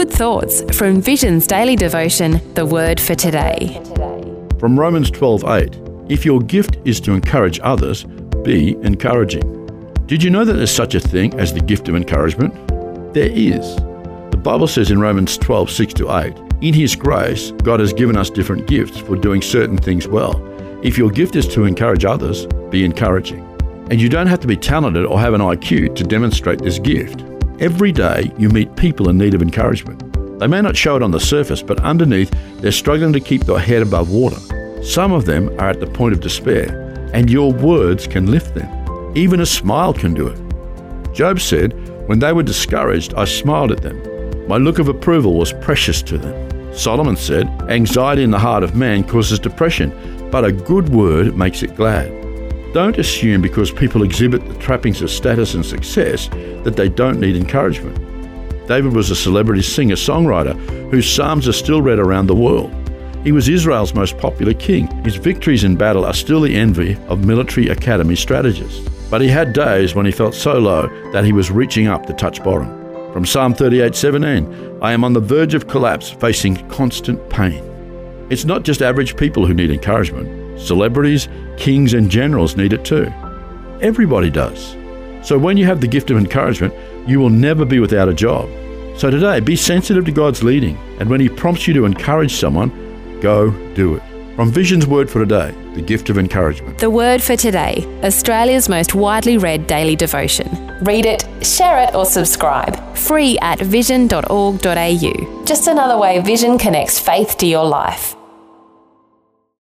good thoughts from Vision's daily devotion, The Word for Today. From Romans 12:8, if your gift is to encourage others, be encouraging. Did you know that there's such a thing as the gift of encouragement? There is. The Bible says in Romans 12:6-8, in His grace, God has given us different gifts for doing certain things well. If your gift is to encourage others, be encouraging. And you don't have to be talented or have an IQ to demonstrate this gift. Every day you meet people in need of encouragement. They may not show it on the surface, but underneath they're struggling to keep their head above water. Some of them are at the point of despair, and your words can lift them. Even a smile can do it. Job said, when they were discouraged, I smiled at them. My look of approval was precious to them. Solomon said, anxiety in the heart of man causes depression, but a good word makes it glad. Don't assume because people exhibit the trappings of status and success that they don't need encouragement. David was a celebrity singer-songwriter whose psalms are still read around the world. He was Israel's most popular king. His victories in battle are still the envy of military academy strategists. But he had days when he felt so low that he was reaching up to touch bottom. From Psalm 38:17, I am on the verge of collapse, facing constant pain. It's not just average people who need encouragement. Celebrities, kings and generals need it too. Everybody does. So when you have the gift of encouragement, you will never be without a job. So today, be sensitive to God's leading, and when He prompts you to encourage someone, go do it. From Vision's Word for Today, the gift of encouragement. The Word for Today, Australia's most widely read daily devotion. Read it, share it or subscribe. Free at vision.org.au. Just another way Vision connects faith to your life.